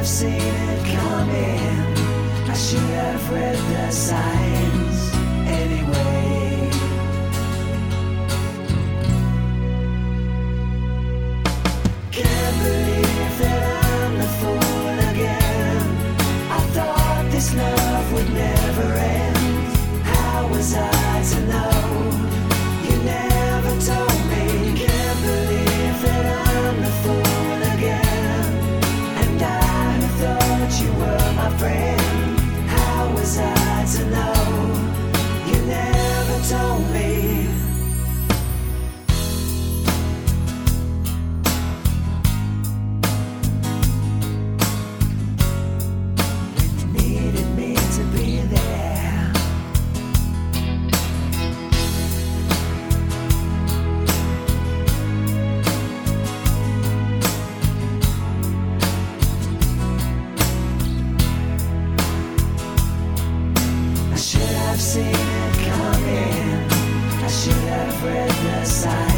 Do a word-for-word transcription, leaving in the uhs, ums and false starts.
have seen it coming. I should have read the signs anyway. Can't believe that I'm the fool again. I thought this love would never end. How was I to know? You never told me. Can't believe that I'm the fool again. And I who thought you were my friend. How was I to know? You never told me. Needed me to be there. I should have seen it coming. I should have read the signs.